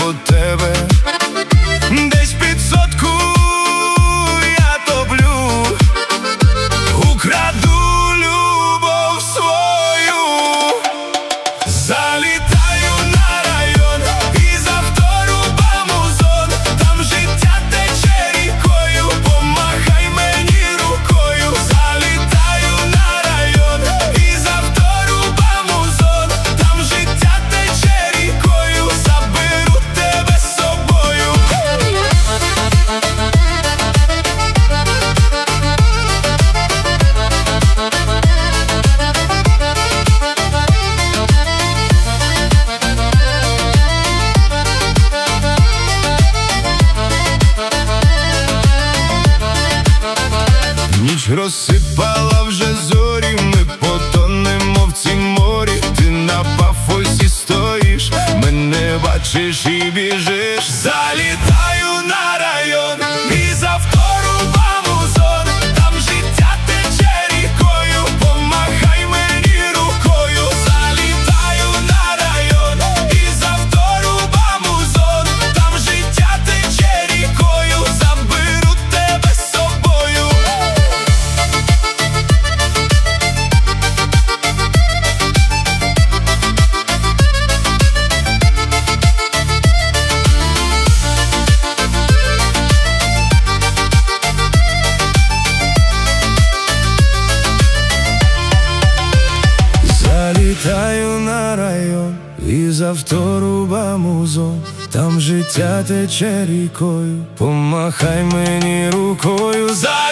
до тебе. Десь під сотку я топлю, украду любов свою. Залітаю на район і з авторубам у зон. Там життя тече рікою, помахай мені рукою. Залітаю на район і з авторубам у зон. Там життя тече рікою, заберу тебе з собою. Ніч розсипала вже зорі, ми потонемо в цім морі. Ти на пафосі стоїш, мене бачиш і біжиш. Залітаю на район і з авторубам у зон. Там життя тече рікою, помахай мені рукою. Залітаю на район і з авторубам у зон. Там життя тече рікою, заберу тебе з собою. Залітаю на район і з авторубам у зон. Там життя тече рікою, помахай мені рукою.